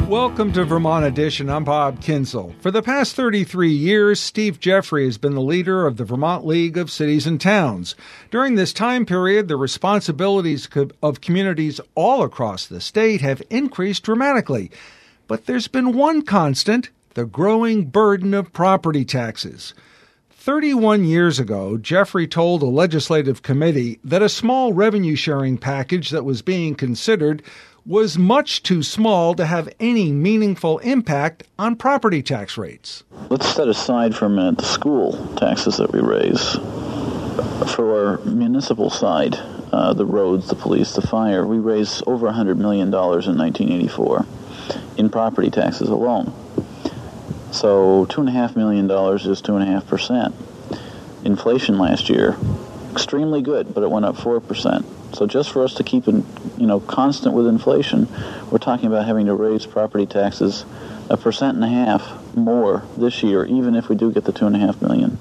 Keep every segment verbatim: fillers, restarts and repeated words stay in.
Welcome to Vermont Edition. I'm Bob Kinsel. For the past thirty-three years, Steve Jeffrey has been the leader of the Vermont League of Cities and Towns. During this time period, the responsibilities of communities all across the state have increased dramatically. But there's been one constant, the growing burden of property taxes. thirty-one years ago, Jeffrey told a legislative committee that a small revenue-sharing package that was being considered was much too small to have any meaningful impact on property tax rates. Let's set aside for a minute the school taxes that we raise. For our municipal side, uh, the roads, the police, the fire, we raise over one hundred million dollars in nineteen eighty-four in property taxes alone. So two point five million dollars is two point five percent. Inflation last year, extremely good, but it went up four percent. So just for us to keep in, you know, constant with inflation, we're talking about having to raise property taxes a percent and a half more this year, even if we do get the two and a half million.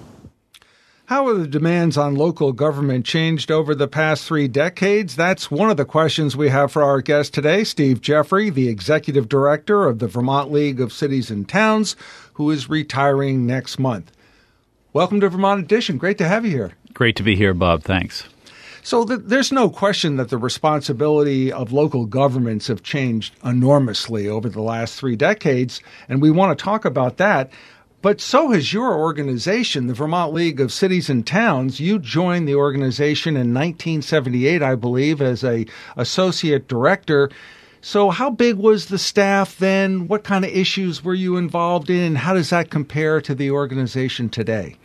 How have the demands on local government changed over the past three decades? That's one of the questions we have for our guest today, Steve Jeffrey, the Executive Director of the Vermont League of Cities and Towns, who is retiring next month. Welcome to Vermont Edition. Great to have you here. Great to be here, Bob. Thanks. So th- there's no question that the responsibility of local governments have changed enormously over the last three decades, and we want to talk about that. But so has your organization, the Vermont League of Cities and Towns. You joined the organization in nineteen seventy-eight, I believe, as a associate director. So how big was the staff then? What kind of issues were you involved in? How does that compare to the organization today?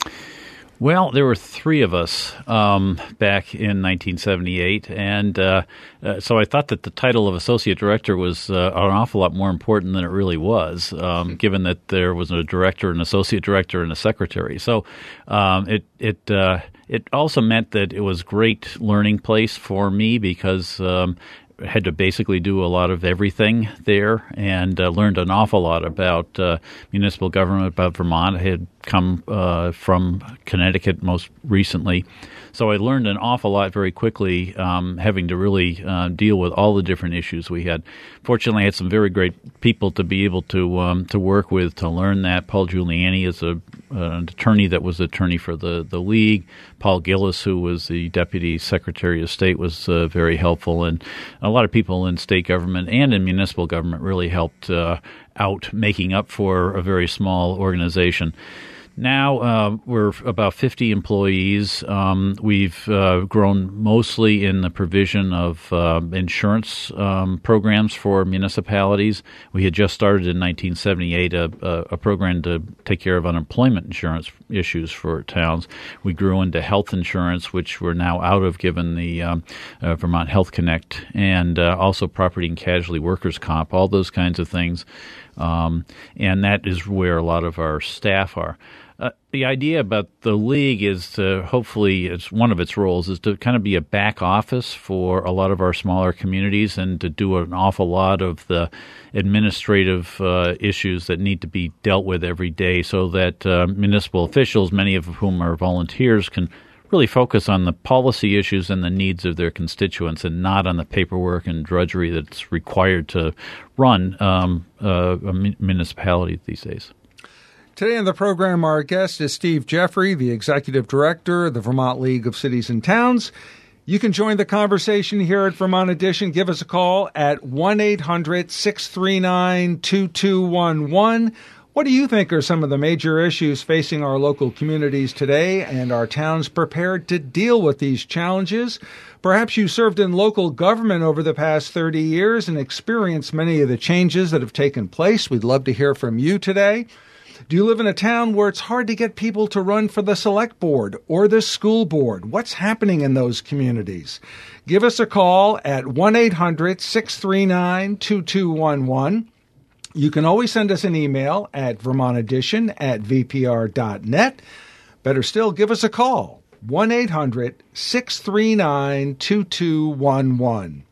Well, there were three of us um, back in nineteen seventy-eight, and uh, uh, so I thought that the title of associate director was uh, an awful lot more important than it really was, um, given that there was a director, an associate director, and a secretary. So um, it it uh, it also meant that it was a great learning place for me because um, had to basically do a lot of everything there and uh, learned an awful lot about uh, municipal government, about Vermont. I had come uh, from Connecticut most recently. So I learned an awful lot very quickly, um, having to really uh, deal with all the different issues we had. Fortunately, I had some very great people to be able to um, to work with to learn that. Paul Giuliani is a, an attorney that was attorney for the, the league. Paul Gillis, who was the Deputy Secretary of State, was uh, very helpful. And a lot of people in state government and in municipal government really helped uh, out, making up for a very small organization. Now uh, we're about fifty employees. Um, we've uh, grown mostly in the provision of uh, insurance um, programs for municipalities. We had just started in nineteen seventy-eight a, a, a program to take care of unemployment insurance issues for towns. We grew into health insurance, which we're now out of given the um, uh, Vermont Health Connect, and uh, also property and casualty workers' comp, all those kinds of things. Um, and that is where a lot of our staff are. Uh, the idea about the league is to hopefully, it's one of its roles is to kind of be a back office for a lot of our smaller communities and to do an awful lot of the administrative uh, issues that need to be dealt with every day so that uh, municipal officials, many of whom are volunteers, can really focus on the policy issues and the needs of their constituents and not on the paperwork and drudgery that's required to run um, uh, a municipality these days. Today on the program, our guest is Steve Jeffrey, the Executive Director of the Vermont League of Cities and Towns. You can join the conversation here at Vermont Edition. Give us a call at one eight hundred six three nine two two one one. What do you think are some of the major issues facing our local communities today, and are towns prepared to deal with these challenges? Perhaps you served in local government over the past thirty years and experienced many of the changes that have taken place. We'd love to hear from you today. Do you live in a town where it's hard to get people to run for the select board or the school board? What's happening in those communities? Give us a call at one eight hundred six three nine two two one one. You can always send us an email at vermont edition at v p r dot net. Better still, give us a call, one eight hundred six three nine two two one one.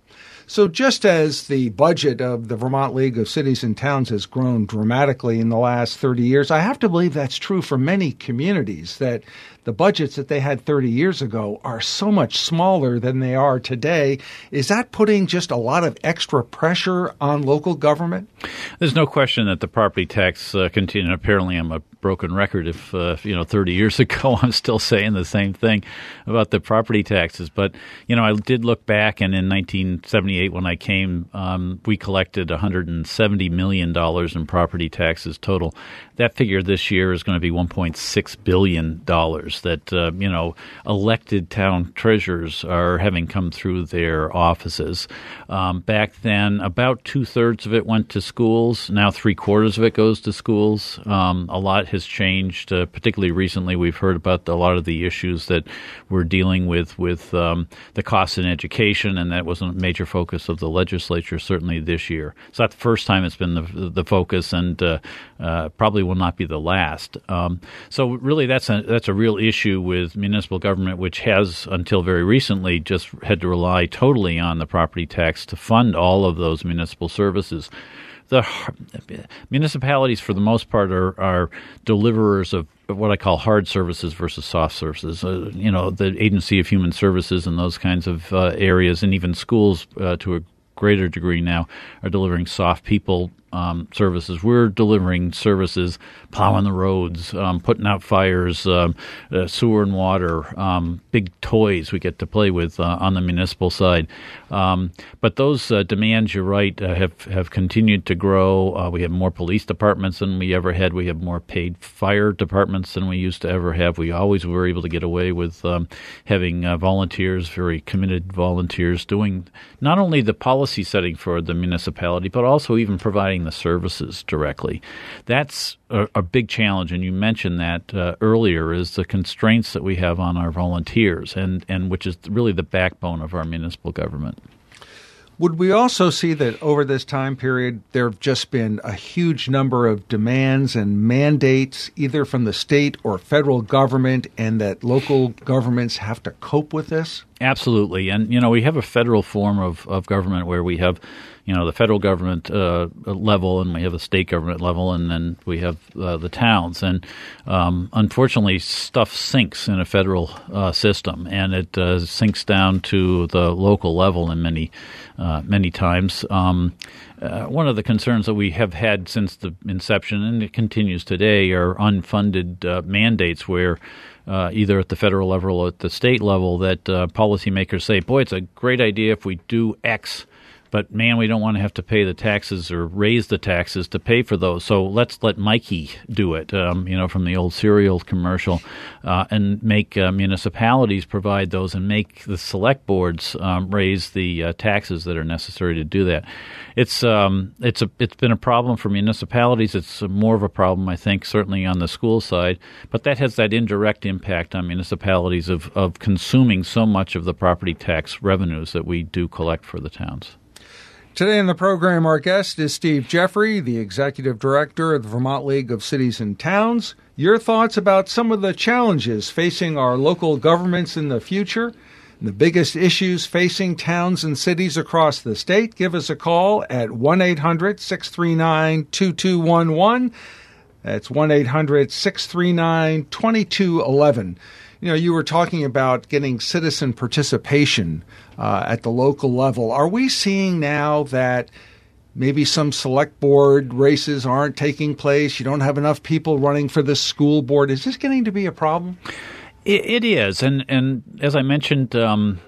So just as the budget of the Vermont League of Cities and Towns has grown dramatically in the last thirty years, I have to believe that's true for many communities, that the budgets that they had thirty years ago are so much smaller than they are today. Is that putting just a lot of extra pressure on local government? There's no question that the property tax uh, continued. Apparently, I'm a broken record if, uh, you know, thirty years ago, I'm still saying the same thing about the property taxes. But, you know, I did look back, and in nineteen seventy-eight, when I came, um, we collected one hundred seventy million dollars in property taxes total. That figure this year is going to be one point six billion dollars that, uh, you know, elected town treasurers are having come through their offices. Um, back then, about two-thirds of it went to schools. Now three-quarters of it goes to schools. Um, a lot has changed, uh, particularly recently. We've heard about the, a lot of the issues that we're dealing with with um, the costs in education, and that wasn't a major focus of the legislature, certainly this year. It's not the first time it's been the, the focus, and uh, uh, probably will not be the last. Um, so really that's a, that's a real issue with municipal government, which has, until very recently, just had to rely totally on the property tax to fund all of those municipal services. The municipalities, for the most part, are, are deliverers of what I call hard services versus soft services. Uh, you know, the Agency of Human Services and those kinds of uh, areas, and even schools uh, to a greater degree now, are delivering soft people um, services. We're delivering services, plowing the roads, um, putting out fires, um, uh, sewer and water, um, big toys we get to play with uh, on the municipal side. Um, but those uh, demands, you're right, uh, have, have continued to grow. Uh, we have more police departments than we ever had. We have more paid fire departments than we used to ever have. We always were able to get away with um, having uh, volunteers, very committed volunteers, doing not only the policy setting for the municipality, but also even providing the services directly. That's a, a big challenge, and you mentioned that uh, earlier, is the constraints that we have on our volunteers, and, and which is really the backbone of our municipal government. Would we also see that over this time period, there have just been a huge number of demands and mandates, either from the state or federal government, and that local governments have to cope with this? Absolutely. And, you know, we have a federal form of, of government where we have, you know, the federal government uh, level, and we have a state government level, and then we have uh, the towns. And um, unfortunately, stuff sinks in a federal uh, system, and it uh, sinks down to the local level in many, uh, many times. Um, uh, one of the concerns that we have had since the inception, and it continues today, are unfunded uh, mandates where Uh, either at the federal level or at the state level, that uh, policymakers say, boy, it's a great idea if we do X, but man, we don't want to have to pay the taxes or raise the taxes to pay for those. So let's let Mikey do it, um, you know, from the old cereal commercial, uh, and make uh, municipalities provide those, and make the select boards um, raise the uh, taxes that are necessary to do that. It's um, it's a it's been a problem for municipalities. It's more of a problem, I think, certainly on the school side, but that has that indirect impact on municipalities of, of consuming so much of the property tax revenues that we do collect for the towns. Today in the program, our guest is Steve Jeffrey, the Executive Director of the Vermont League of Cities and Towns. Your thoughts about some of the challenges facing our local governments in the future, and the biggest issues facing towns and cities across the state. Give us a call at one eight hundred six three nine two two one one. That's one eight hundred six three nine two two one one. You know, you were talking about getting citizen participation uh, at the local level. Are we seeing now that maybe some select board races aren't taking place? You don't have enough people running for the school board. Is this getting to be a problem? It, it is, and and as I mentioned, um,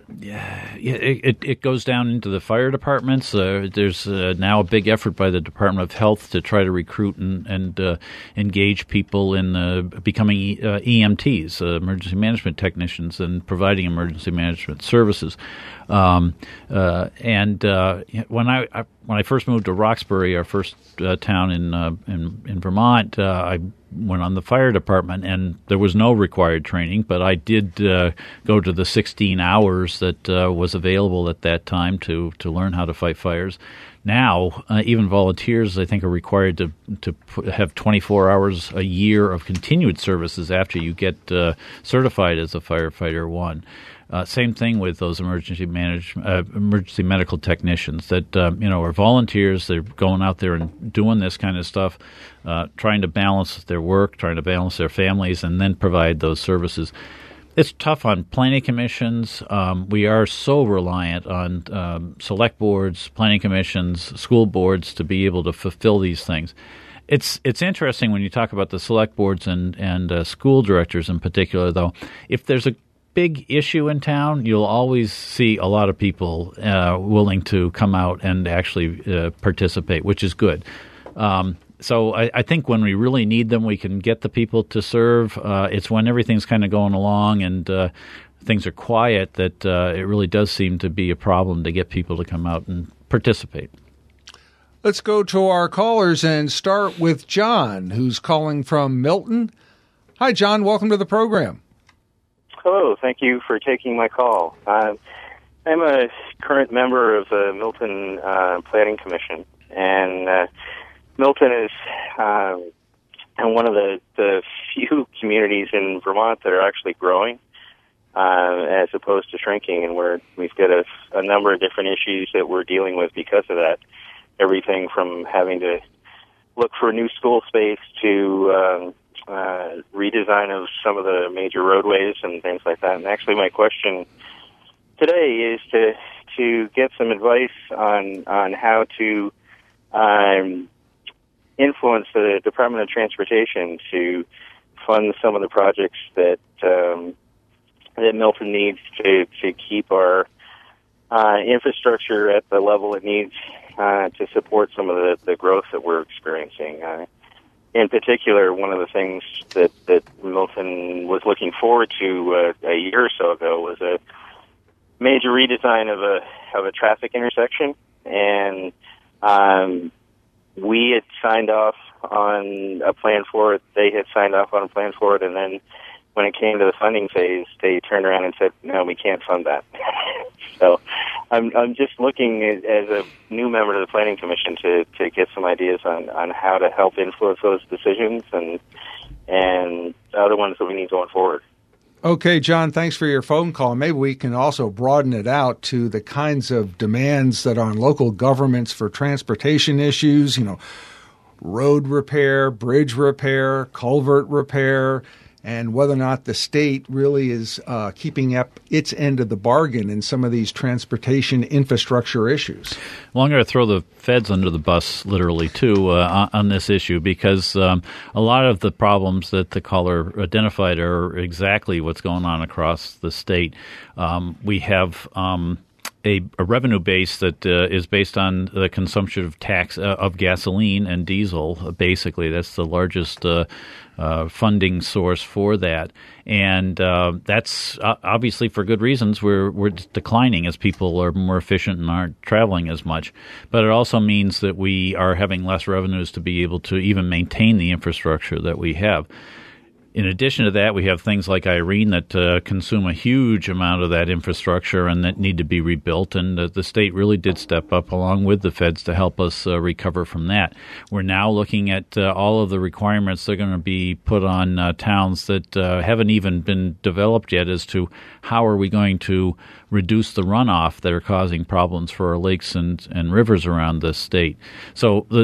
it, it it goes down into the fire departments. Uh, there's uh, now a big effort by the Department of Health to try to recruit and and uh, engage people in uh, becoming e, uh, E M Ts, uh, emergency management technicians, and providing emergency management services. Um, uh, and uh, when I, I when I first moved to Roxbury, our first uh, town in, uh, in in Vermont, uh, I went on the fire department, and there was no required training, but I did uh, go to the sixteen hours that uh, was available at that time to to learn how to fight fires. Now, uh, even volunteers, I think, are required to to put, have twenty-four hours a year of continued services after you get uh, certified as a firefighter one. Uh, same thing with those emergency manage, uh, emergency medical technicians that um, you know are volunteers. They're going out there and doing this kind of stuff, uh, trying to balance their work, trying to balance their families, and then provide those services. It's tough on planning commissions. Um, we are so reliant on um, select boards, planning commissions, school boards to be able to fulfill these things. It's it's interesting when you talk about the select boards and and uh, school directors in particular, though. If there's a big issue in town, you'll always see a lot of people uh, willing to come out and actually uh, participate, which is good. Um, so I, I think when we really need them, we can get the people to serve. Uh, it's when everything's kind of going along and uh, things are quiet that uh, it really does seem to be a problem to get people to come out and participate. Let's go to our callers and start with John, who's calling from Milton. Hi, John. Welcome to the program. Hello. Thank you for taking my call. Uh, I'm a current member of the Milton uh, Planning Commission, and uh, Milton is um, one of the, the few communities in Vermont that are actually growing uh, as opposed to shrinking, and we're, we've got a, a number of different issues that we're dealing with because of that. Everything from having to look for new school space to um, uh, redesign of some of the major roadways and things like that. And actually my question today is to to get some advice on, on how to um, influence the Department of Transportation to fund some of the projects that um, that Milton needs to, to keep our uh, infrastructure at the level it needs uh, to support some of the, the growth that we're experiencing. Uh, in particular, one of the things that, that Milton was looking forward to uh, a year or so ago was a major redesign of a of a traffic intersection, and um, we had signed off on a plan for it. They had signed off on a plan for it, and then when it came to the funding phase, they turned around and said, "No, we can't fund that." So, I'm I'm just looking as, as a new member of the Planning Commission to, to get some ideas on, on how to help influence those decisions and and other ones that we need going forward. Okay, John, thanks for your phone call. Maybe we can also broaden it out to the kinds of demands that are on local governments for transportation issues, you know, road repair, bridge repair, culvert repair, and whether or not the state really is uh, keeping up its end of the bargain in some of these transportation infrastructure issues. Well, I'm going to throw the feds under the bus, literally, too, uh, on this issue, because um, a lot of the problems that the caller identified are exactly what's going on across the state. Um, we have um, a, a revenue base that uh, is based on the consumption of tax uh, of gasoline and diesel. Uh, basically, that's the largest uh, uh, funding source for that, and uh, that's uh, obviously for good reasons. We're we're declining as people are more efficient and aren't traveling as much. But it also means that we are having less revenues to be able to even maintain the infrastructure that we have. In addition to that, we have things like Irene that uh, consume a huge amount of that infrastructure and that need to be rebuilt, and uh, the state really did step up along with the feds to help us uh, recover from that. We're now looking at uh, all of the requirements that are going to be put on uh, towns that uh, haven't even been developed yet as to how are we going to reduce the runoff that are causing problems for our lakes and, and rivers around the state. So the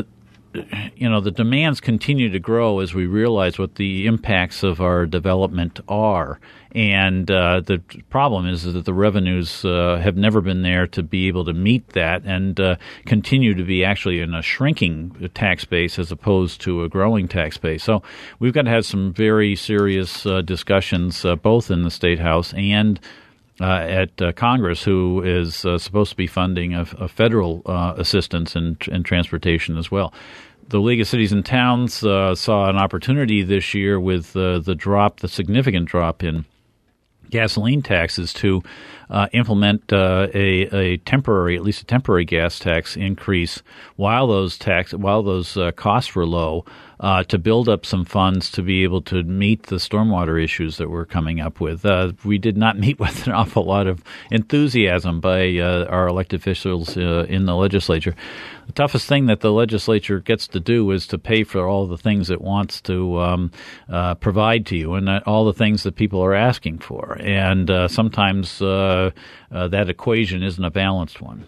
You know, the demands continue to grow as we realize what the impacts of our development are. And uh, the problem is that the revenues uh, have never been there to be able to meet that and uh, continue to be actually in a shrinking tax base as opposed to a growing tax base. So we've got to have some very serious uh, discussions uh, both in the State House and Uh, at uh, Congress, who is uh, supposed to be funding a, a federal uh, assistance in, in transportation as well. The League of Cities and Towns uh, saw an opportunity this year with uh, the drop, the significant drop in gasoline taxes to uh, implement uh, a, a temporary, at least a temporary gas tax increase while those tax while those uh, costs were low, uh, to build up some funds to be able to meet the stormwater issues that we're coming up with. Uh, we did not meet with an awful lot of enthusiasm by uh, our elected officials uh, in the legislature. The toughest thing that the legislature gets to do is to pay for all the things it wants to um, uh, provide to you, and all the things that people are asking for. And uh, sometimes uh, uh, that equation isn't a balanced one.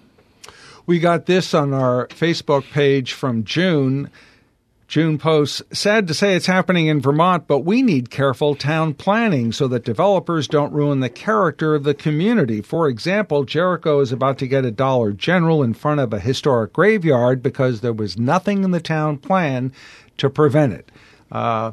We got this on our Facebook page from June. June posts, sad to say it's happening in Vermont, but we need careful town planning so that developers don't ruin the character of the community. For example, Jericho is about to get a Dollar General in front of a historic graveyard because there was nothing in the town plan to prevent it. Uh,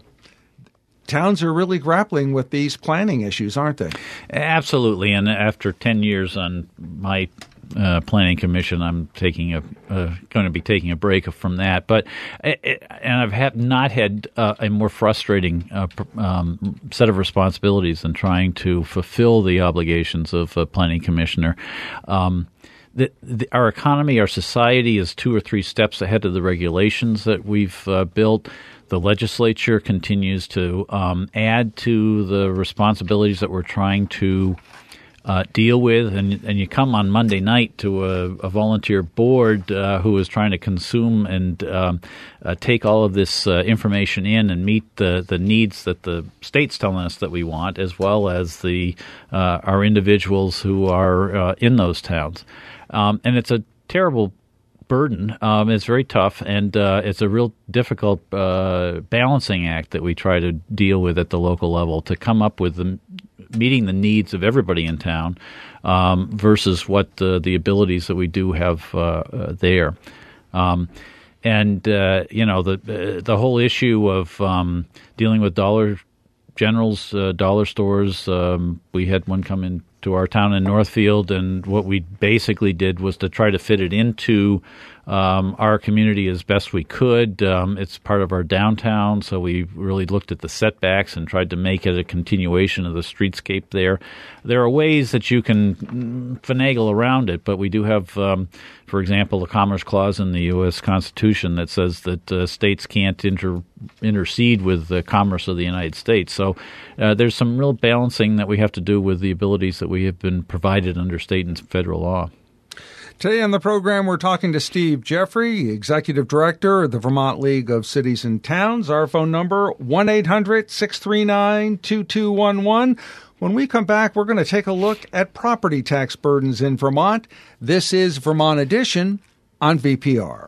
towns are really grappling with these planning issues, aren't they? Absolutely. And after ten years on my Uh, planning commission, I'm taking a uh, going to be taking a break from that, but it, and I've had not had uh, a more frustrating uh, um, set of responsibilities than trying to fulfill the obligations of a planning commissioner. Um, the, the, our economy, our society is two or three steps ahead of the regulations that we've uh, built. The legislature continues to um, add to the responsibilities that we're trying to Uh, deal with, and and you come on Monday night to a, a volunteer board uh, who is trying to consume and um, uh, take all of this uh, information in and meet the, the needs that the state's telling us that we want, as well as the uh, our individuals who are uh, in those towns. Um, and it's a terrible burden. Um, it's very tough, and uh, it's a real difficult uh, balancing act that we try to deal with at the local level to come up with the meeting the needs of everybody in town um, versus what the, the abilities that we do have uh, uh, there. Um, and, uh, you know, the uh, the whole issue of um, dealing with Dollar Generals, uh, dollar stores, um, we had one come into our town in Northfield, and what we basically did was to try to fit it into um, our community as best we could. Um, it's part of our downtown, so we really looked at the setbacks and tried to make it a continuation of the streetscape there. There are ways that you can finagle around it, but we do have, um, for example, the Commerce Clause in the U S Constitution that says that uh, states can't inter- intercede with the commerce of the United States. So uh, there's some real balancing that we have to do with the abilities that we have been provided under state and federal law. Today on the program, we're talking to Steve Jeffrey, Executive Director of the Vermont League of Cities and Towns. Our phone number, one eight hundred six three nine two two one one. When we come back, we're going to take a look at property tax burdens in Vermont. This is Vermont Edition on V P R.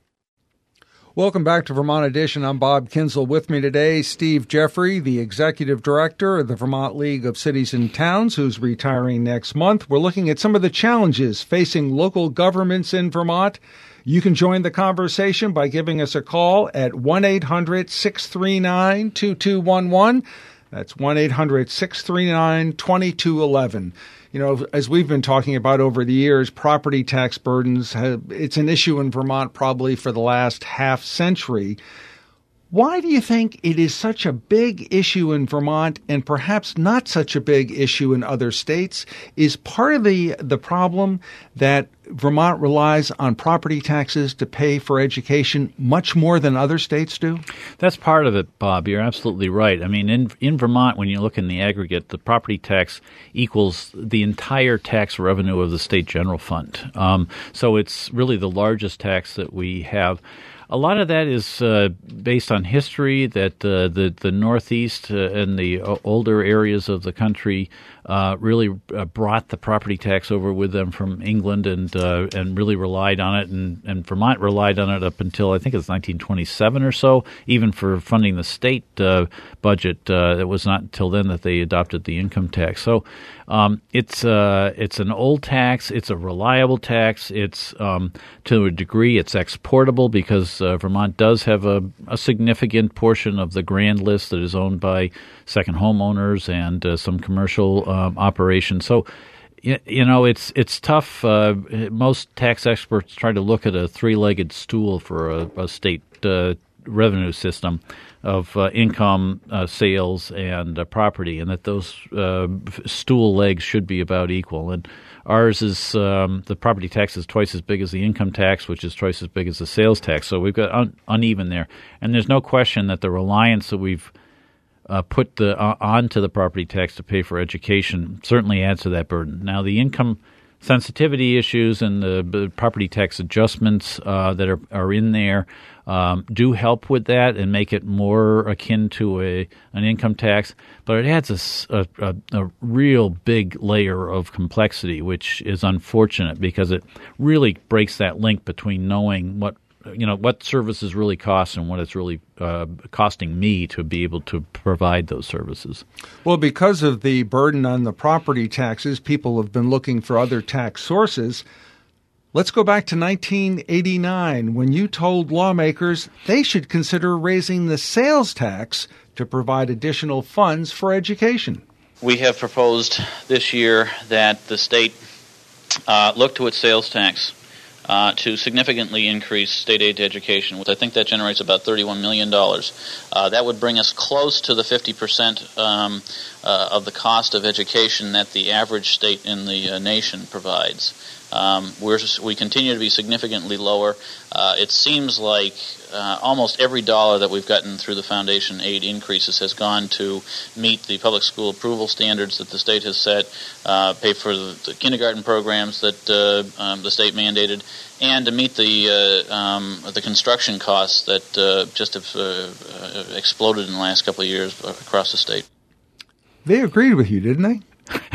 Welcome back to Vermont Edition. I'm Bob Kinsel. With me today, Steve Jeffrey, the Executive Director of the Vermont League of Cities and Towns, who's retiring next month. We're looking at some of the challenges facing local governments in Vermont. You can join the conversation by giving us a call at one eight hundred six three nine two two one one. That's one eight hundred six three nine two two one one. You know, as we've been talking about over the years, property tax burdens, have, it's an issue in Vermont probably for the last half century. Why do you think it is such a big issue in Vermont and perhaps not such a big issue in other states? Is part of the, the problem that Vermont relies on property taxes to pay for education much more than other states do? That's part of it, Bob. You're absolutely right. I mean, in in Vermont, when you look in the aggregate, the property tax equals the entire tax revenue of the state general fund. Um, so it's really the largest tax that we have. A lot of that is uh, based on history, that uh, the, the Northeast uh, and the older areas of the country uh, really uh, brought the property tax over with them from England and uh, and really relied on it. And, and Vermont relied on it up until, I think it's nineteen twenty-seven or so, even for funding the state uh, budget. Uh, it was not until then that they adopted the income tax. So um, it's uh, it's an old tax. It's a reliable tax. It's um, to a degree it's exportable because Uh, Vermont does have a, a significant portion of the grand list that is owned by second homeowners and uh, some commercial um, operations. So, you, you know, it's it's tough. Uh, most tax experts try to look at a three-legged stool for a, a state uh, revenue system of uh, income, uh, sales, and uh, property, and that those uh, stool legs should be about equal. And ours is um, the property tax is twice as big as the income tax, which is twice as big as the sales tax. So we've got un- uneven there, and there's no question that the reliance that we've uh, put the uh, onto the property tax to pay for education certainly adds to that burden. Now, the income sensitivity issues and the, the property tax adjustments uh, that are, are in there um, do help with that and make it more akin to a an income tax, but it adds a, a, a real big layer of complexity, which is unfortunate because it really breaks that link between knowing what you know what services really cost and what it's really uh, costing me to be able to provide those services. Well, because of the burden on the property taxes, people have been looking for other tax sources. Let's go back to nineteen eighty-nine when you told lawmakers they should consider raising the sales tax to provide additional funds for education. We have proposed this year that the state uh, look to its sales tax Uh, to significantly increase state aid to education. I think that generates about thirty-one million dollars. Uh, that would bring us close to the fifty percent um, uh, of the cost of education that the average state in the uh, nation provides. Um, we're, we continue to be significantly lower. Uh, it seems like uh, almost every dollar that we've gotten through the foundation aid increases has gone to meet the public school approval standards that the state has set, uh, pay for the, the kindergarten programs that uh, um, the state mandated, and to meet the uh, um, the construction costs that uh, just have uh, uh, exploded in the last couple of years across the state. They agreed with you, didn't they?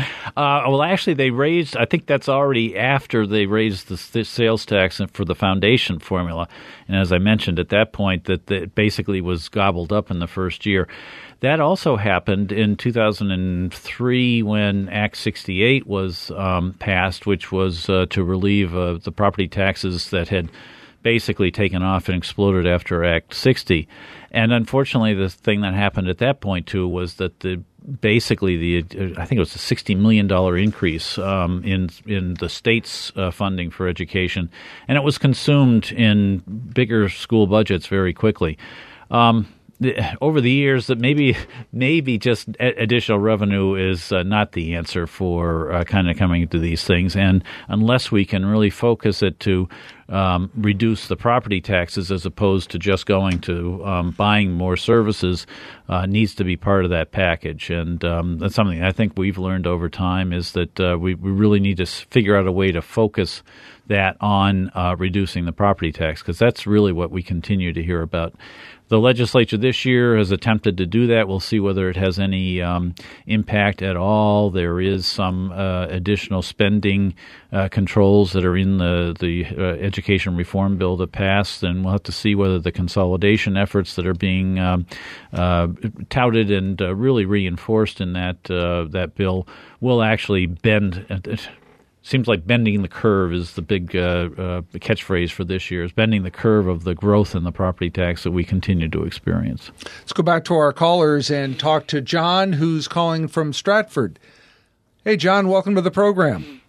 Uh, well, actually, they raised, I think that's already after they raised the sales tax for the foundation formula. And as I mentioned at that point, that it basically was gobbled up in the first year. That also happened in two thousand three when Act sixty-eight was um, passed, which was uh, to relieve uh, the property taxes that had basically taken off and exploded after Act sixty. And unfortunately, the thing that happened at that point, too, was that the basically the I think it was a sixty million dollars increase um, in in the state's uh, funding for education, and it was consumed in bigger school budgets very quickly. Um, over the years, that maybe maybe just additional revenue is uh, not the answer for uh, kind of coming to these things, and unless we can really focus it to um, reduce the property taxes as opposed to just going to um, buying more services, uh, needs to be part of that package. And um, that's something I think we've learned over time is that uh, we, we really need to figure out a way to focus that on uh, reducing the property tax, because that's really what we continue to hear about. The legislature this year has attempted to do that. We'll see whether it has any um, impact at all. There is some uh, additional spending uh, controls that are in the, the uh, education reform bill that passed, and we'll have to see whether the consolidation efforts that are being um, uh, touted and uh, really reinforced in that uh, that bill will actually bend. Uh, Seems like bending the curve is the big uh, uh, catchphrase for this year, is bending the curve of the growth in the property tax that we continue to experience. Let's go back to our callers and talk to John, who's calling from Stratford. Hey, John, welcome to the program.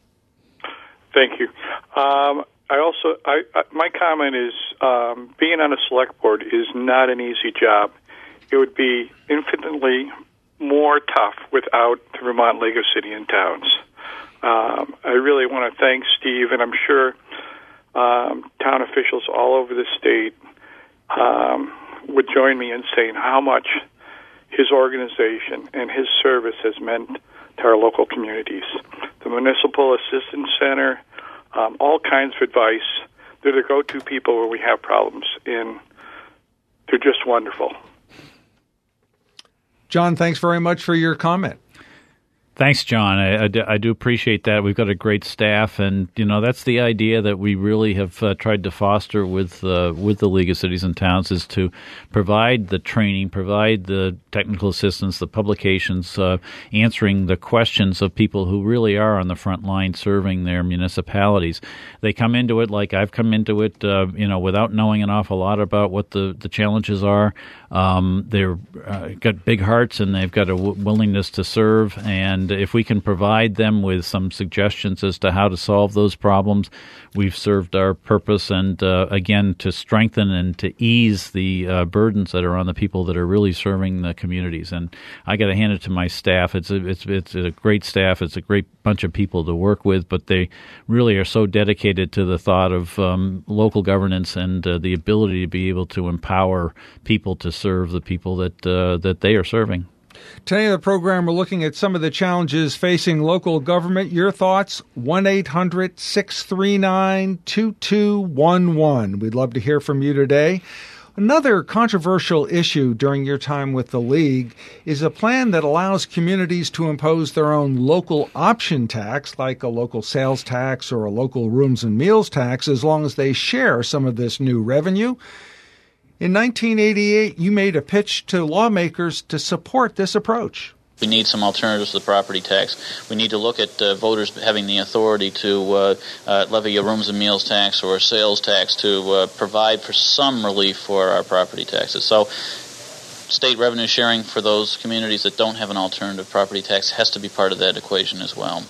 Thank you. Um, I also, I, I, my comment is um, being on a select board is not an easy job. It would be infinitely more tough without the Vermont League of Cities and Towns. Um, I really want to thank Steve, and I'm sure um, town officials all over the state um, would join me in saying how much his organization and his service has meant to our local communities. The Municipal Assistance Center, um, all kinds of advice. They're the go-to people when we have problems, and they're just wonderful. John, thanks very much for your comment. Thanks, John. I, I, do, I do appreciate that. We've got a great staff, and you know that's the idea that we really have uh, tried to foster with uh, with the League of Cities and Towns, is to provide the training, provide the technical assistance, the publications, uh, answering the questions of people who really are on the front line serving their municipalities. They come into it like I've come into it, uh, you know, without knowing an awful lot about what the, the challenges are. Um, they've uh, got big hearts, and they've got a w- willingness to serve, and And if we can provide them with some suggestions as to how to solve those problems, we've served our purpose. And uh, again, to strengthen and to ease the uh, burdens that are on the people that are really serving the communities. And I got to hand it to my staff. It's a, it's it's a great staff. It's a great bunch of people to work with, but they really are so dedicated to the thought of um, local governance and uh, the ability to be able to empower people to serve the people that uh, that they are serving. Today in the program, we're looking at some of the challenges facing local government. Your thoughts, one eight hundred six three nine two two one one. We'd love to hear from you today. Another controversial issue during your time with the League is a plan that allows communities to impose their own local option tax, like a local sales tax or a local rooms and meals tax, as long as they share some of this new revenue. In nineteen eighty-eight, you made a pitch to lawmakers to support this approach. We need some alternatives to the property tax. We need to look at uh, voters having the authority to uh, uh, levy a rooms and meals tax or a sales tax to uh, provide for some relief for our property taxes. So state revenue sharing for those communities that don't have an alternative property tax has to be part of that equation as well.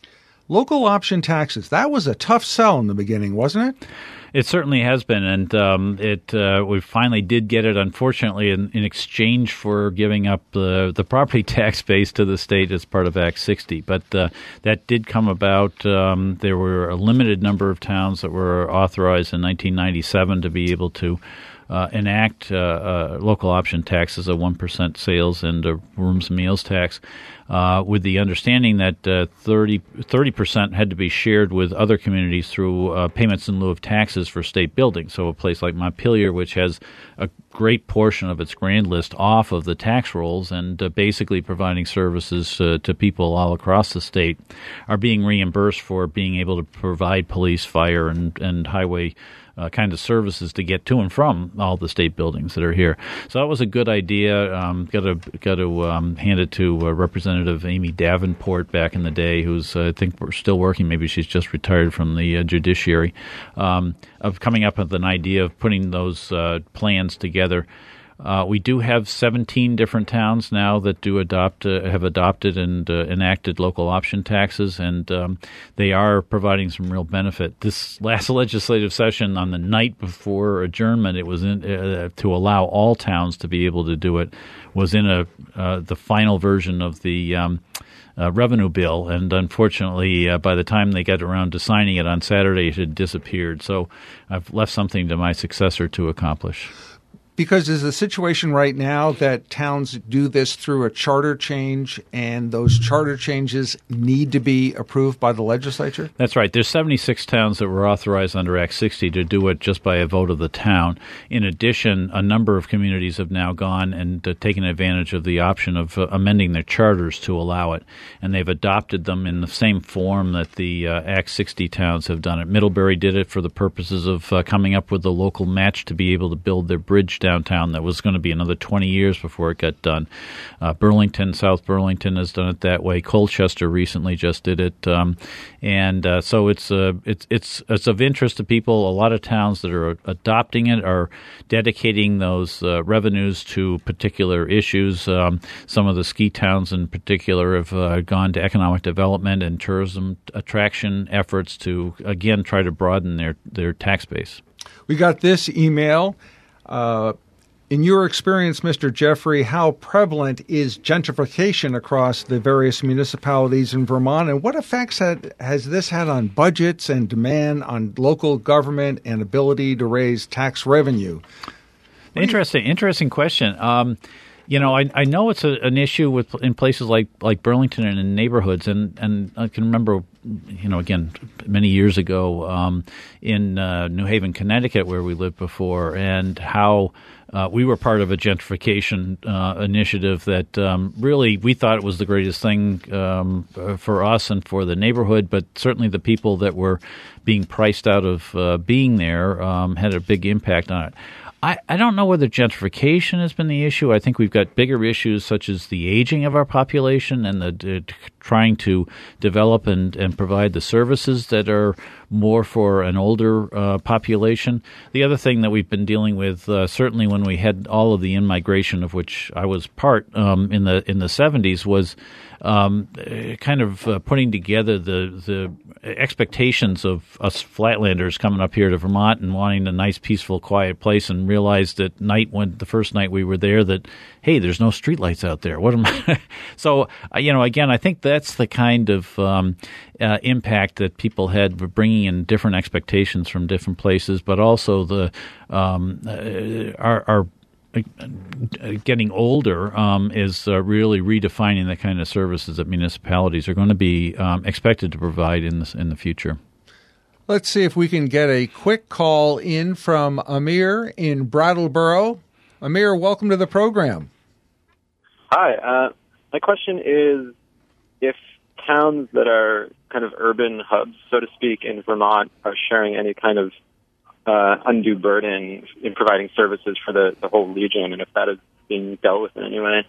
Local option taxes, that was a tough sell in the beginning, wasn't it? It certainly has been, and um, it uh, we finally did get it, unfortunately, in, in exchange for giving up the, the property tax base to the state as part of Act sixty. But uh, that did come about. Um, there were a limited number of towns that were authorized in nineteen ninety-seven to be able to Uh, enact uh, uh, local option tax as a one percent sales and a rooms and meals tax, uh, with the understanding that uh, thirty percent had to be shared with other communities through uh, payments in lieu of taxes for state buildings. So a place like Montpelier, which has a great portion of its grand list off of the tax rolls and uh, basically providing services uh, to people all across the state, are being reimbursed for being able to provide police, fire, and, and highway Uh, kind of services to get to and from all the state buildings that are here. So that was a good idea. Um, got to got to um, hand it to uh, Representative Amy Davenport back in the day, who's uh, I think we're still working. Maybe she's just retired from the uh, judiciary, um, of coming up with an idea of putting those uh, plans together. Uh, we do have seventeen different towns now that do adopt, uh, have adopted and uh, enacted local option taxes, and um, they are providing some real benefit. This last legislative session, on the night before adjournment, it was in, uh, to allow all towns to be able to do it, was in a uh, the final version of the um, uh, revenue bill, and unfortunately, uh, by the time they got around to signing it on Saturday, it had disappeared. So I've left something to my successor to accomplish. Because is the situation right now that towns do this through a charter change, and those charter changes need to be approved by the legislature? That's right. There's seventy-six towns that were authorized under Act sixty to do it just by a vote of the town. In addition, a number of communities have now gone and uh, taken advantage of the option of uh, amending their charters to allow it, and they've adopted them in the same form that the uh, Act sixty towns have done it. Middlebury did it for the purposes of uh, coming up with the local match to be able to build their bridge downtown that was going to be another twenty years before it got done. Uh, Burlington, South Burlington has done it that way. Colchester recently just did it, um, and uh, so it's uh, it's it's it's of interest to people. A lot of towns that are adopting it are dedicating those uh, revenues to particular issues. Um, some of the ski towns in particular have uh, gone to economic development and tourism attraction efforts to again try to broaden their their tax base. We got this email. Uh, in your experience, Mister Jeffrey, how prevalent is gentrification across the various municipalities in Vermont, and what effects had, has this had on budgets and demand on local government and ability to raise tax revenue? Interesting, interesting question. Um, you know, I, I know it's a, an issue with in places like, like Burlington and in neighborhoods, and, and I can remember, you know, again, many years ago um, in uh, New Haven, Connecticut, where we lived before, and how uh, we were part of a gentrification uh, initiative that um, really we thought it was the greatest thing um, for us and for the neighborhood, but certainly the people that were being priced out of uh, being there um, had a big impact on it. I, I don't know whether gentrification has been the issue. I think we've got bigger issues such as the aging of our population and the uh, trying to develop and, and provide the services that are more for an older uh, population. The other thing that we've been dealing with, uh, certainly when we had all of the in-migration of which I was part um, in the in the seventies, was um, kind of uh, putting together the the expectations of us flatlanders coming up here to Vermont and wanting a nice, peaceful, quiet place, and realized at night, when the first night we were there, that, hey, there's no streetlights out there. What am I? So, you know, again, I think that's the kind of um, uh, impact that people had for bringing in different expectations from different places, but also the um, uh, our, our getting older um, is uh, really redefining the kind of services that municipalities are going to be um, expected to provide in the, in the future. Let's see if we can get a quick call in from Amir in Brattleboro. Amir, welcome to the program. Hi. Uh, my question is, if towns that are kind of urban hubs, so to speak, in Vermont are sharing any kind of Uh, undue burden in providing services for the, the whole region, and if that is being dealt with in any way?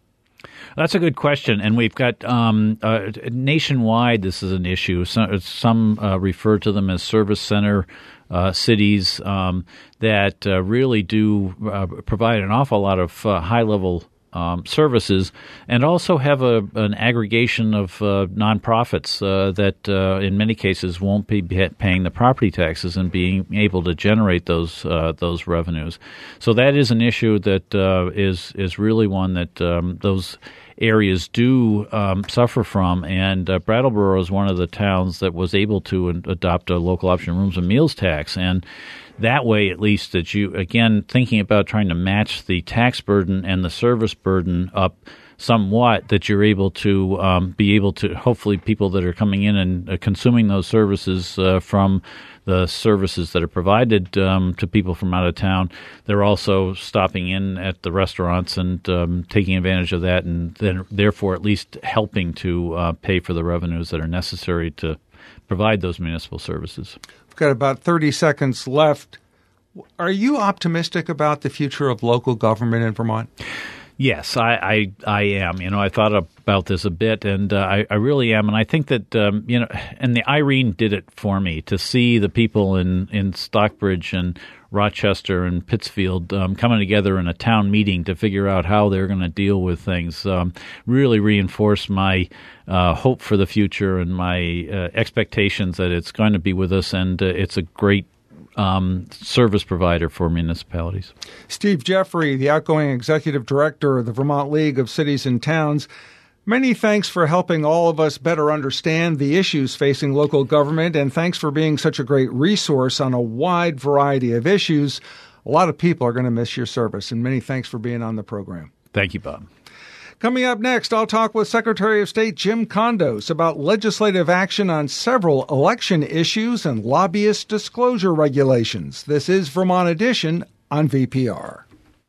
That's a good question, and we've got um, uh, nationwide. This is an issue. Some, some uh, refer to them as service center uh, cities um, that uh, really do uh, provide an awful lot of uh, high level Um, services, and also have a, an aggregation of uh, nonprofits uh, that uh, in many cases won't be paying the property taxes and being able to generate those uh, those revenues. So that is an issue that uh, is is really one that um, those areas do um, suffer from, and uh, Brattleboro is one of the towns that was able to adopt a local option rooms and meals tax, and that way, at least, that you, again, thinking about trying to match the tax burden and the service burden up somewhat, that you're able to um, be able to, hopefully people that are coming in and uh, consuming those services uh, from the services that are provided um, to people from out of town, they're also stopping in at the restaurants and um, taking advantage of that, and then therefore at least helping to uh, pay for the revenues that are necessary to provide those municipal services. We've got about thirty seconds left. Are you optimistic about the future of local government in Vermont? Yes, I, I, I am. You know, I thought about this a bit, and uh, I, I really am. And I think that, um, you know, and the Irene did it for me, to see the people in, in Stockbridge and Rochester and Pittsfield um, coming together in a town meeting to figure out how they're going to deal with things, um, really reinforced my uh, hope for the future and my uh, expectations that it's going to be with us, and uh, it's a great Um, service provider for municipalities. Steve Jeffrey, the outgoing executive director of the Vermont League of Cities and Towns, many thanks for helping all of us better understand the issues facing local government, and thanks for being such a great resource on a wide variety of issues. A lot of people are going to miss your service, and many thanks for being on the program. Thank you, Bob. Coming up next, I'll talk with Secretary of State Jim Kondos about legislative action on several election issues and lobbyist disclosure regulations. This is Vermont Edition on V P R.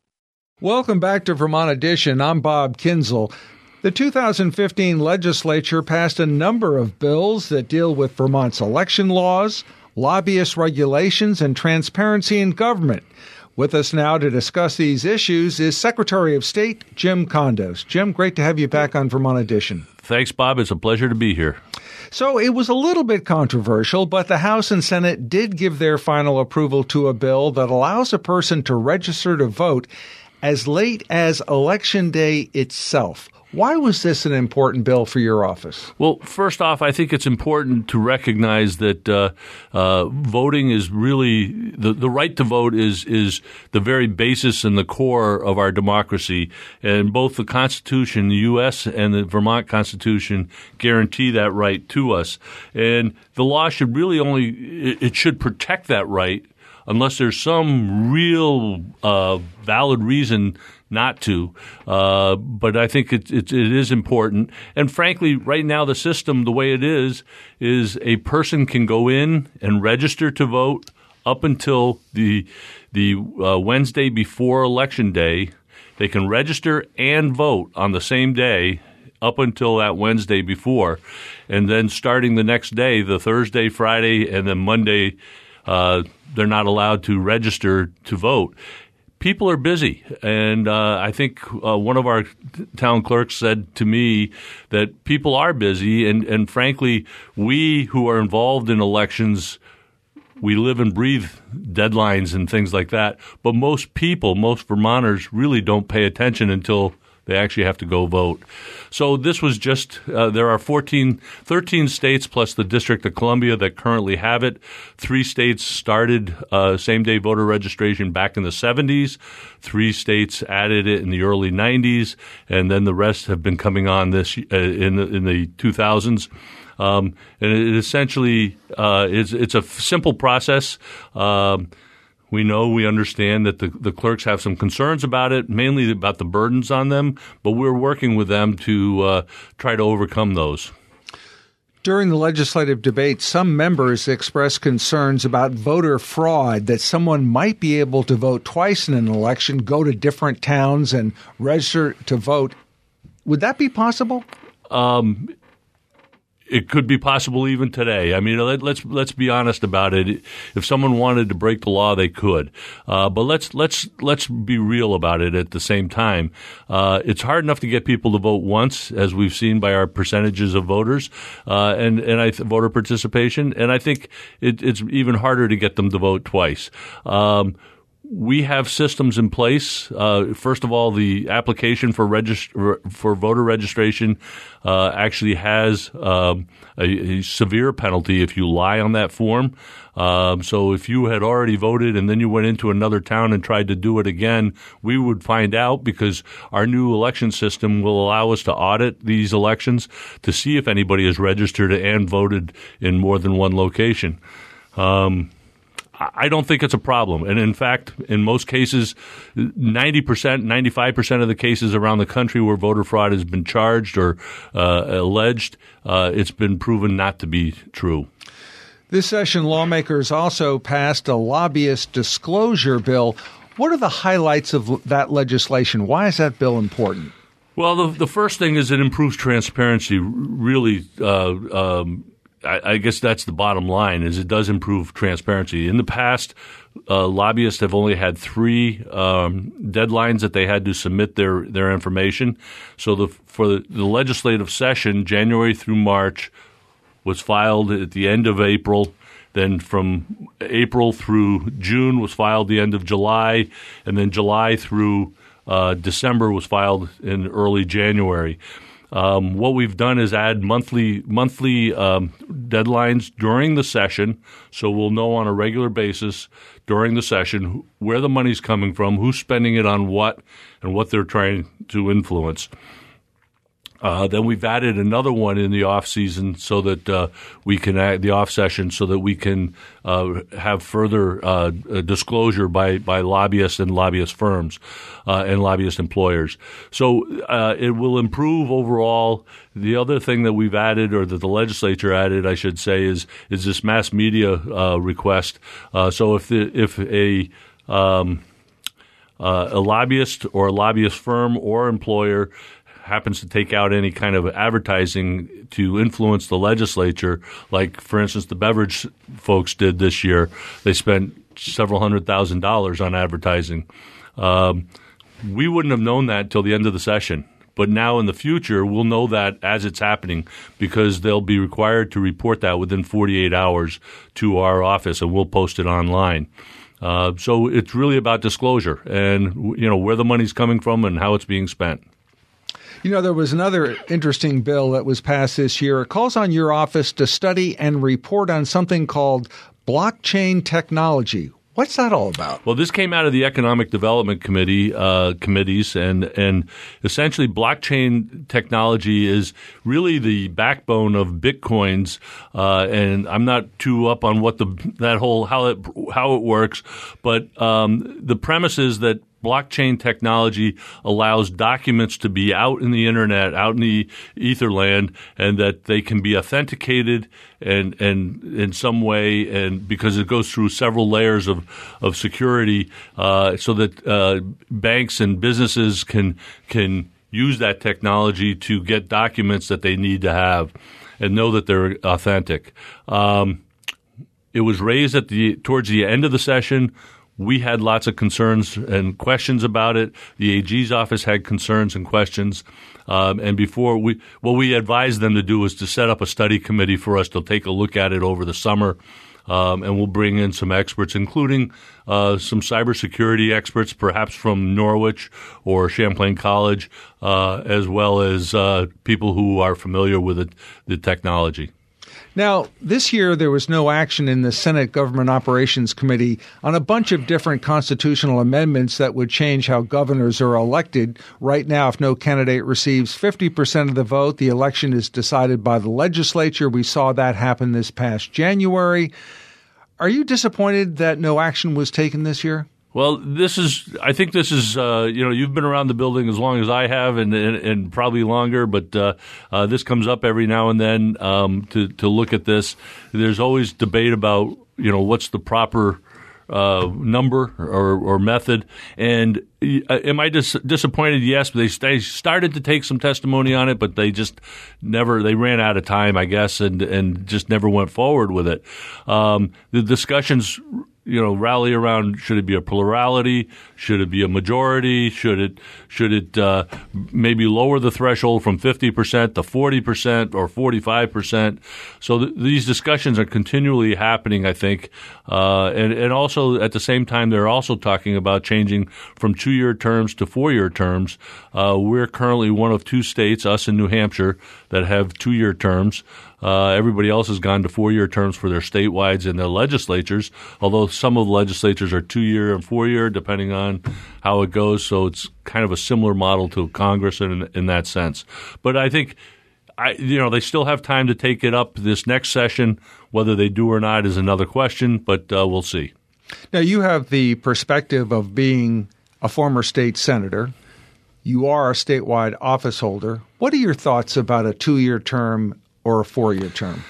Welcome back to Vermont Edition. I'm Bob Kinzel. The two thousand fifteen legislature passed a number of bills that deal with Vermont's election laws, lobbyist regulations, and transparency in government. With us now to discuss these issues is Secretary of State Jim Kondos. Jim, great to have you back on Vermont Edition. Thanks, Bob. It's a pleasure to be here. So it was a little bit controversial, but the House and Senate did give their final approval to a bill that allows a person to register to vote as late as Election Day itself. Why was this an important bill for your office? Well, first off, I think it's important to recognize that uh, uh, voting is really the, the right to vote is is the very basis and the core of our democracy. And both the Constitution, the U S and the Vermont Constitution guarantee that right to us. And the law should really only it, it should protect that right unless there's some real uh, valid reason not to. Uh, but I think it, it, it is important. And frankly, right now the system, the way it is, is a person can go in and register to vote up until the the uh, Wednesday before Election Day. They can register and vote on the same day up until that Wednesday before. And then starting the next day, the Thursday, Friday, and then Monday, uh, they're not allowed to register to vote. People are busy, and uh, I think uh, one of our t- town clerks said to me that people are busy, and, and frankly, we who are involved in elections we live and breathe deadlines and things like that. But most people, most Vermonters, really don't pay attention until they actually have to go vote. So this was just, uh, there are fourteen, thirteen states plus the District of Columbia that currently have it. Three states started uh, same-day voter registration back in the seventies. Three states added it in the early nineties, and then the rest have been coming on this uh, in, the, in the two thousands. Um, and it essentially uh, is it's a simple process. Um, We know, we understand that the, the clerks have some concerns about it, mainly about the burdens on them, but we're working with them to uh, try to overcome those. During the legislative debate, some members expressed concerns about voter fraud, that someone might be able to vote twice in an election, go to different towns and register to vote. Would that be possible? Um It could be possible even today. I mean, let, let's let's be honest about it. If someone wanted to break the law, they could. Uh, but let's let's let's be real about it at the same time. Uh, it's hard enough to get people to vote once, as we've seen by our percentages of voters uh, and and I th- voter participation. And I think it, it's even harder to get them to vote twice. Um, We have systems in place. Uh, first of all, the application for regist- for voter registration uh, actually has um, a, a severe penalty if you lie on that form. Um, so if you had already voted and then you went into another town and tried to do it again, we would find out, because our new election system will allow us to audit these elections to see if anybody is registered and voted in more than one location. Um I don't think it's a problem. And in fact, in most cases, ninety percent, ninety-five percent of the cases around the country where voter fraud has been charged or uh, alleged, uh, it's been proven not to be true. This session, lawmakers also passed a lobbyist disclosure bill. What are the highlights of that legislation? Why is that bill important? Well, the, the first thing is it improves transparency, really. Uh, um, I guess that's the bottom line, is it does improve transparency. In the past, uh, lobbyists have only had three um, deadlines that they had to submit their, their information. So the, for the, the legislative session, January through March, was filed at the end of April. Then from April through June was filed the end of July. And then July through uh, December was filed in early January. Um, what we've done is add monthly monthly um, deadlines during the session, so we'll know on a regular basis during the session where the money's coming from, who's spending it on what, and what they're trying to influence. Uh, then we've added another one in the off season so that uh, we can add the off session so that we can uh, have further uh, disclosure by, by lobbyists and lobbyist firms uh, and lobbyist employers. So uh, it will improve overall. The other thing that we've added, or that the legislature added, I should say, is is this mass media uh, request. Uh, so if the, if a um, uh, a lobbyist or a lobbyist firm or employer happens to take out any kind of advertising to influence the legislature, like, for instance, the beverage folks did this year. They spent several hundred thousand dollars on advertising. Um, we wouldn't have known that till the end of the session. But now in the future, we'll know that as it's happening, because they'll be required to report that within forty-eight hours to our office, and we'll post it online. Uh, so it's really about disclosure and, you know, where the money's coming from and how it's being spent. You know, there was another interesting bill that was passed this year. It calls on your office to study and report on something called blockchain technology. What's that all about? Well, this came out of the Economic Development Committee uh, committees, and and essentially blockchain technology is really the backbone of Bitcoins. Uh, and I'm not too up on what the that whole how it how it works, but um, the premise is that blockchain technology allows documents to be out in the internet, out in the etherland, and that they can be authenticated and and in some way, and because it goes through several layers of of security, uh, so that uh, banks and businesses can can use that technology to get documents that they need to have and know that they're authentic. Um, it was raised at the towards the end of the session. We had lots of concerns and questions about it. The A G's office had concerns and questions. Um, and before we, what we advised them to do was to set up a study committee for us to take a look at it over the summer. um, and we'll bring in some experts, including uh, some cybersecurity experts, perhaps from Norwich or Champlain College, uh, as well as uh, people who are familiar with it, the technology. Now, this year there was no action in the Senate Government Operations Committee on a bunch of different constitutional amendments that would change how governors are elected. Right now, if no candidate receives fifty percent of the vote, the election is decided by the legislature. We saw that happen this past January. Are you disappointed that no action was taken this year? Well, this is, I think this is, uh, you know, you've been around the building as long as I have and and, and probably longer, but uh, uh, this comes up every now and then um, to, to look at this. There's always debate about, you know, what's the proper uh, number or, or method. And uh, am I dis- disappointed? Yes, they, they started to take some testimony on it, but they just never, they ran out of time, I guess, and, and just never went forward with it. Um, the discussions you know, rally around, should it be a plurality? Should it be a majority? Should it should it uh, maybe lower the threshold from fifty percent to forty percent or forty-five percent? So th- these discussions are continually happening, I think. Uh, and, and also at the same time, they're also talking about changing from two-year terms to four-year terms. Uh, we're currently one of two states, us in New Hampshire, that have two-year terms. Uh, everybody else has gone to four-year terms for their statewides and their legislatures, although some of the legislatures are two-year and four-year, depending on how it goes. So it's kind of a similar model to Congress in, in that sense. But I think, I, you know, they still have time to take it up this next session. Whether they do or not is another question, but uh, we'll see. Now, you have the perspective of being a former state senator. You are a statewide office holder. What are your thoughts about a two-year term or a four-year term?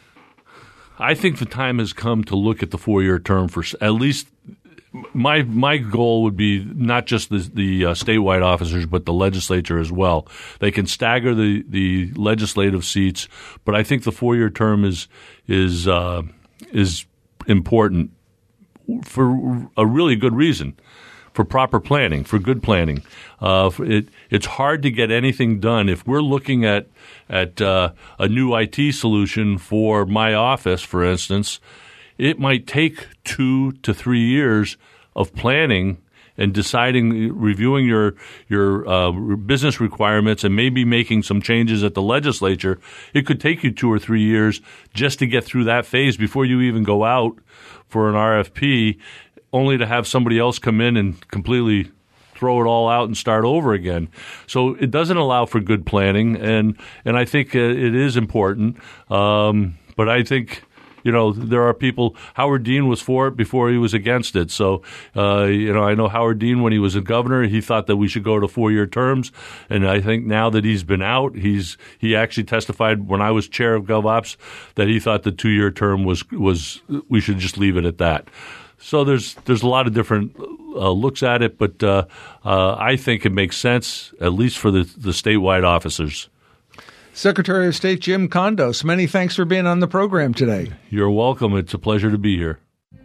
I think the time has come to look at the four-year term for at least my my goal would be not just the, the uh, statewide officers, but the legislature as well. They can stagger the, the legislative seats, but I think the four-year term is is uh, is important for a really good reason. For proper planning, for good planning. Uh, it, it's hard to get anything done. If we're looking at at uh, a new I T solution for my office, for instance, it might take two to three years of planning and deciding, reviewing your your uh, business requirements and maybe making some changes at the legislature. It could take you two or three years just to get through that phase before you even go out for an R F P, only to have somebody else come in and completely throw it all out and start over again. So it doesn't allow for good planning, and and I think uh, it is important. Um, but I think, you know, there are people. Howard Dean was for it before he was against it. So, uh, you know, I know Howard Dean, when he was a governor, he thought that we should go to four-year terms. And I think now that he's been out, he's he actually testified when I was chair of GovOps that he thought the two-year term was was we should just leave it at that. So there's there's a lot of different uh, looks at it, but uh, uh, I think it makes sense, at least for the, the statewide officers. Secretary of State Jim Kondos, many thanks for being on the program today. You're welcome. It's a pleasure to be here.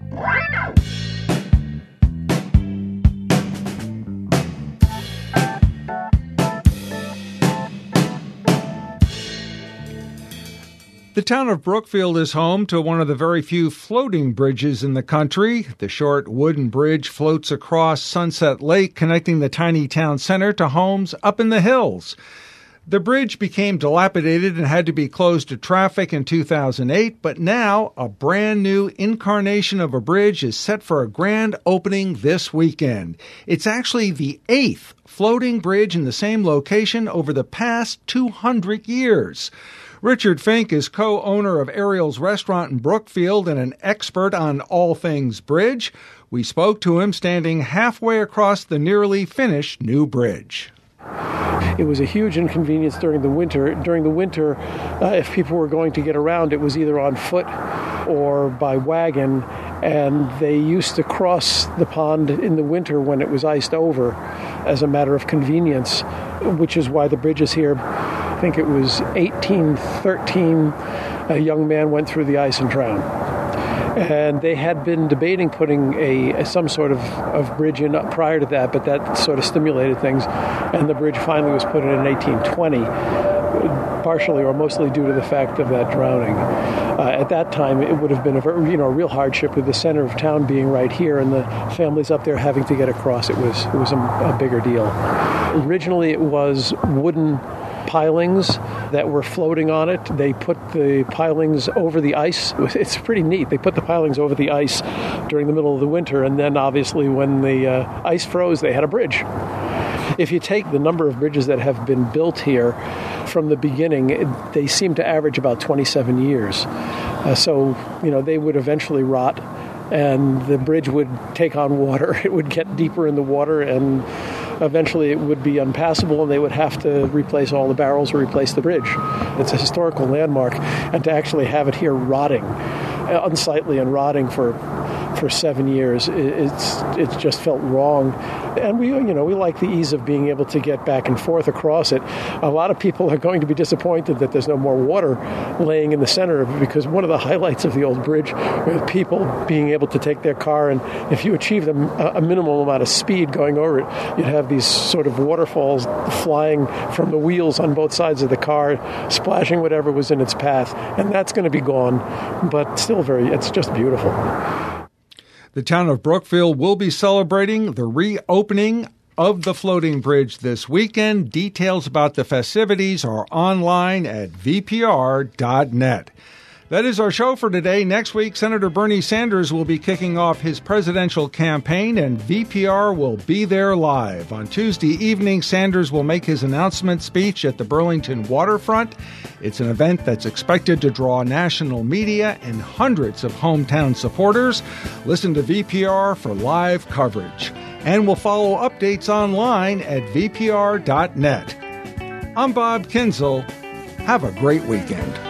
The town of Brookfield is home to one of the very few floating bridges in the country. The short wooden bridge floats across Sunset Lake, connecting the tiny town center to homes up in the hills. The bridge became dilapidated and had to be closed to traffic in two thousand eight, but now a brand new incarnation of a bridge is set for a grand opening this weekend. It's actually the eighth floating bridge in the same location over the past two hundred years. Richard Fink is co-owner of Ariel's Restaurant in Brookfield and an expert on all things bridge. We spoke to him standing halfway across the nearly finished new bridge. It was a huge inconvenience during the winter. During the winter, uh, if people were going to get around, it was either on foot or by wagon, and they used to cross the pond in the winter when it was iced over as a matter of convenience, which is why the bridge is here. I think it was eighteen thirteen, a young man went through the ice and drowned. And they had been debating putting a, a some sort of, of bridge in prior to that, but that sort of stimulated things, and the bridge finally was put in in eighteen twenty. partially or mostly due to the fact of that drowning. Uh, at that time, it would have been a very, you know, a real hardship with the center of town being right here and the families up there having to get across. It was it was a, a bigger deal. Originally, it was wooden pilings that were floating on it. They put the pilings over the ice. It's pretty neat. They put the pilings over the ice during the middle of the winter, and then obviously when the uh, ice froze, they had a bridge. If you take the number of bridges that have been built here from the beginning, it, they seem to average about twenty-seven years. Uh, so, you know, they would eventually rot, and the bridge would take on water. It would get deeper in the water, and eventually it would be unpassable, and they would have to replace all the barrels or replace the bridge. It's a historical landmark, and to actually have it here rotting, unsightly and rotting for for seven years, it's it's just felt wrong. And we, you know, we like the ease of being able to get back and forth across it. A lot of people are going to be disappointed that there's no more water laying in the center of it, because one of the highlights of the old bridge was people being able to take their car, and if you achieve a, a minimal amount of speed going over it, you'd have these sort of waterfalls flying from the wheels on both sides of the car, splashing whatever was in its path. And that's going to be gone, but still very, it's just beautiful. The town of Brookfield will be celebrating the reopening of the floating bridge this weekend. Details about the festivities are online at v p r dot net. That is our show for today. Next week, Senator Bernie Sanders will be kicking off his presidential campaign, and V P R will be there live. On Tuesday evening, Sanders will make his announcement speech at the Burlington waterfront. It's an event that's expected to draw national media and hundreds of hometown supporters. Listen to V P R for live coverage. And we'll follow updates online at v p r dot net. I'm Bob Kinzel. Have a great weekend.